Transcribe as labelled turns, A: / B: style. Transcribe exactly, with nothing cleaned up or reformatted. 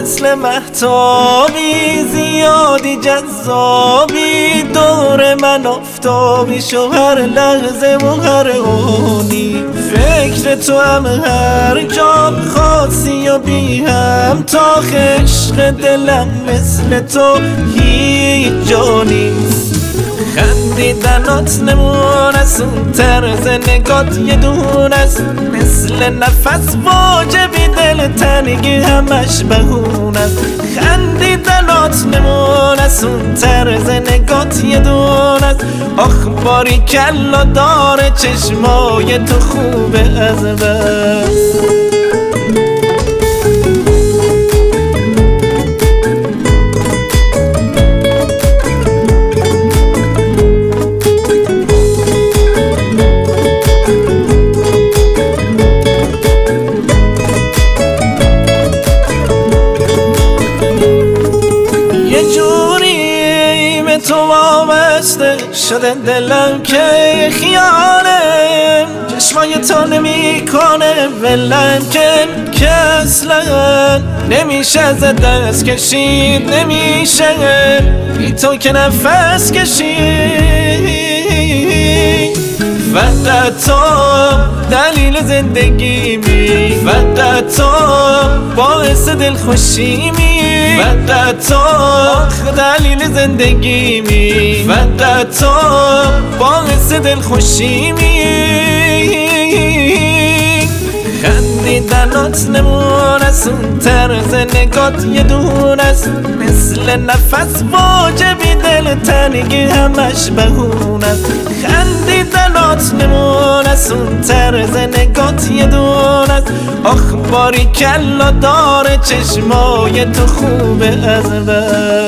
A: مثل مهتابی، زیادی جذابی، دور من افتابی شو هر لحظه و هر آنی. فکر تو هم هر جا خاصی و بی هم تا عشق دلم مثل تو هیچ جا نیست. خندیدنات نمون است، اون طرز نگات یه دون است، مثل نفس واجبی دل تنگی همش بهون است. خندیدنات نمون است، اون طرز نگات یه دون است، آخ باری کلا داره چشمای تو خوبه از بس. تو وابسته شده دلم که خیالم، چشمای تو نمی کنه ولم کن که اصلا نمیشه از دست کشید، نمیشه بی تو که نفس کشید. فقط تو دلیل زندگیمی، فقط تو باعث دلخوشیمی، فقط تو دلیل زندگیمی، فقط تو باعث دلخوشیمی. خندیدنات نمون است، اون طرز نگات یه دون است، مثل نفس واجبی دل تنگی همش بهون است. خندیدنات نمون است، اون طرز نگات یه دون است، آخ باری کلا داره چشمای تو خوبه از بس.